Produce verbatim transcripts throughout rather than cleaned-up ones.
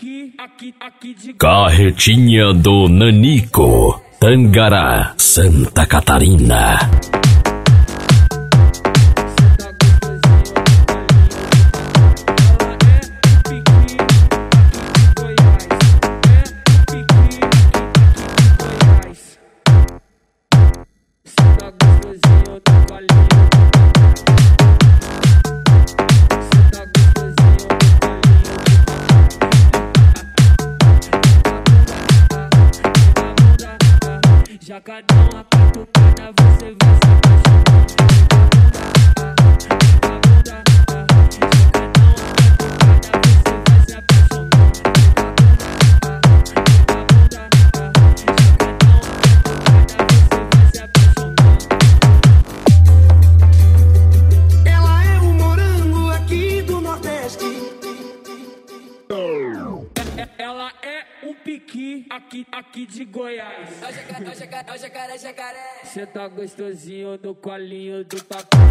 pique, aqui, aqui de Carretinha do Nanico, Tangará, Santa Catarina. Jacadão, a catucada, você vai se apaixonar. Ela é o morango aqui do Nordeste. Ela é um piqui aqui, aqui de Goiás. É o jacaré, é o jacaré, é o jacaré, jacaré. Cê tá gostosinho no colinho do papai.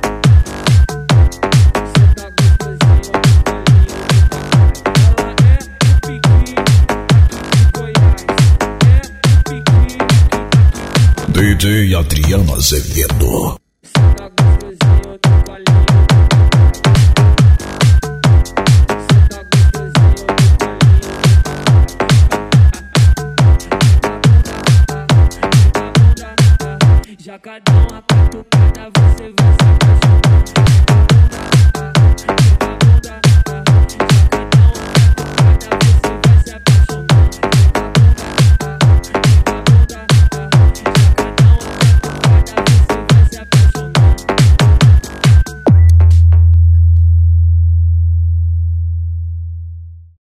Cê tá gostosinho no colinho do papai. Ela é um piqui aqui de Goiás. É um piqui. D J Adriano Azevedo. Cê tá gostosinho no colinho. Jacadão, a catucada, você vai se apaixonar.